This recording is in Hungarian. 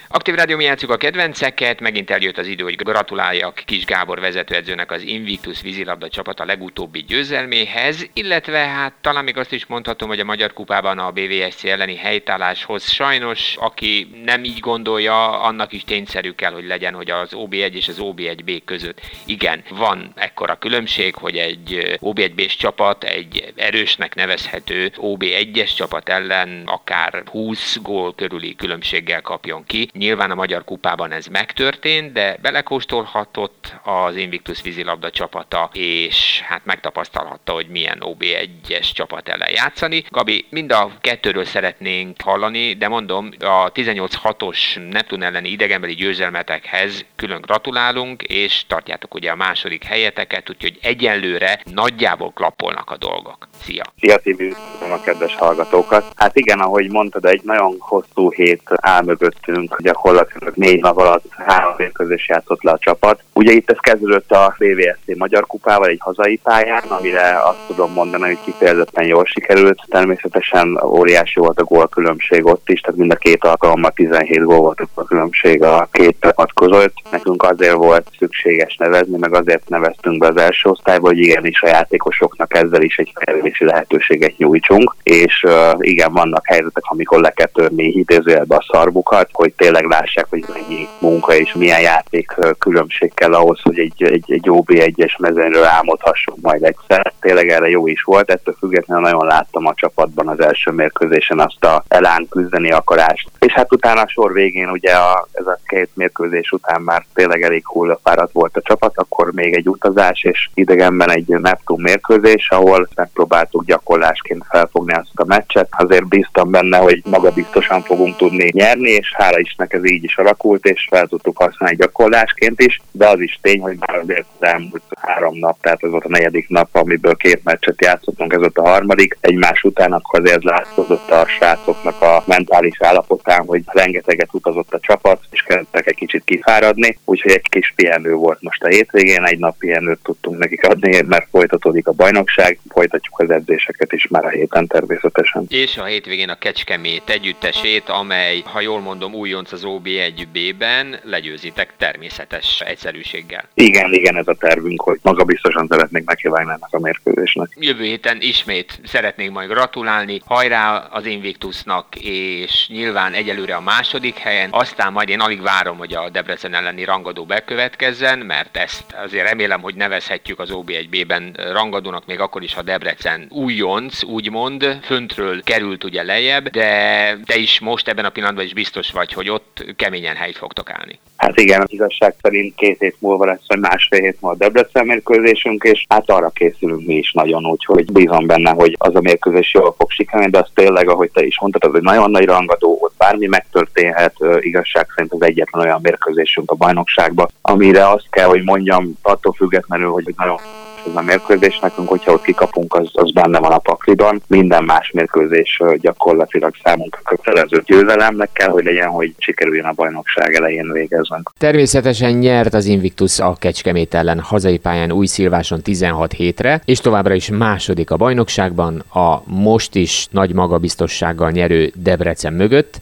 Aktív Rádió, mi játsszuk a kedvenceket, megint eljött az idő, hogy gratuláljak Kis Gábor vezetőedzőnek, az Invictus vízilabda csapata legutóbbi győzelméhez, illetve hát talán még azt is mondhatom, hogy a Magyar Kupában a BVSC elleni helytálláshoz sajnos, aki nem így gondolja, annak is tényszerű kell, hogy legyen, hogy az OB1 és az OB1B között igen, van ekkora különbség, hogy egy OB1B-s csapat egy erősnek nevezhető OB1-es csapat ellen akár 20 gól körüli különbséggel kapjon ki. Nyilván a Magyar Kupában ez megtörtént, de belekóstolhatott az Invictus vízilabda csapata, és hát megtapasztalhatta, hogy milyen OB1-es csapat ellen játszani. Gabi, mind a kettőről szeretnénk hallani, de mondom, a 18-6-os Neptun elleni idegenbeli győzelmetekhez külön gratulálunk, és tartjátok ugye a második helyeteket, úgyhogy egyenlőre nagyjából klappolnak a dolgok. Szia! Szia Tibi, üdvözlöm a kedves hallgatókat. Hát igen, ahogy mondtad, egy nagyon hosszú hét áll mögöttünk, gyakorlatilag 4 nap alatt 3 mérkőzés játszott le a csapat. Ugye itt ez kezdődött a BVSC Magyar Kupával egy hazai pályán, amire azt tudom mondani, hogy kifejezetten jól sikerült. Természetesen óriási volt a gólkülönbség ott is, tehát mind a két alkalommal 17 gól volt a különbség a két csapat között. Nekünk azért volt szükséges nevezni, meg azért neveztünk be az első osztályba, hogy igenis a játékosoknak ezzel is egy fejlődési lehetőséget nyújtsunk, és igen, vannak helyzetek, amikor le kell törni idézőjelbe a szarbukat, hogy tényleg lássák, hogy mennyi munka és milyen játék különbség kell ahhoz, hogy egy OB1-es mezőnyről álmodhassunk majd egyszer. Tényleg erre jó is volt, ettől függetlenül nagyon láttam a csapatban az első mérkőzésen azt a elán küzdeni akarást. És hát utána a sor végén ugye ez a 2 mérkőzés után már tényleg elég hullafáradt volt a csapat, akkor még egy utazás és idegenben egy Neptun mérkőzés, ahol megpróbáltuk gyakorlásként felfogni azt a meccset. Azért bíztam benne, hogy magabiztosan fogunk tudni nyerni, és hála Istennek ez így is alakult, és fel tudtuk használni gyakorlásként is, de az is tény, hogy már azért az elmúlt 3 nap, tehát ez volt a 4. nap, amiből 2 meccset játszottunk, ez volt a 3. egymás után, akkor azért látszott a srácoknak a mentális állapotán, hogy rengeteget utazott a csapat, és kezdtek egy kicsit kifáradni, úgyhogy egy kis pihenő volt most a hétvégén, egy nap pihenőt tudtunk nekik adni, mert folytatódik a bajnokság, folytatjuk az edzéseket is már a héten természetesen. És a hétvégén a Kecskemét együttesét, amely, ha jól mondom, újonc az OB1B-ben, legyőzitek természetes egyszerűséggel. Igen, ez a tervünk, hogy magabiztosan szeretnék nekivágni ennek a mérkőzésnek. Jövő héten ismét szeretnék majd gratulálni, hajrá az Invictusnak, és nyilván egyelőre a második helyen, aztán majd én alig várom, hogy a Debrecen elleni rangadó bekövetkezzen, mert ezt azért remélem, hogy nevezhetjük az OB1B-ben rangadónak, még akkor is, ha Debrecen újonc, úgymond, föntről került ugye lejjebb, de te is most ebben a pillanatban is biztos vagy, hogy ott keményen helyt fogtok állni. Hát igen, az igazság szerint 2 hét múlva lesz, vagy másfél hét múlva a Debrecen mérkőzésünk, és hát arra készülünk mi is nagyon, úgyhogy bízom benne, hogy az a mérkőzés jól fog sikerülni, de az tényleg, ahogy te is mondtad, az egy nagyon nagy rangadó, ott bármi megtörténhet, igazság szerint az egyetlen olyan mérkőzésünk a bajnokságban, amire azt kell, hogy mondjam, attól függetlenül, hogy nagyon ez a mérkőzés nekünk, hogyha ott kikapunk, az benne van a pakliban. Minden más mérkőzés gyakorlatilag számunkra kötelező győzelemnek kell, hogy legyen, hogy sikerüljön a bajnokság elején végeznünk. Természetesen nyert az Invictus a Kecskemét ellen hazai pályán Újszilváson 16 hétre, és továbbra is második a bajnokságban, a most is nagy magabiztossággal nyerő Debrecen mögött.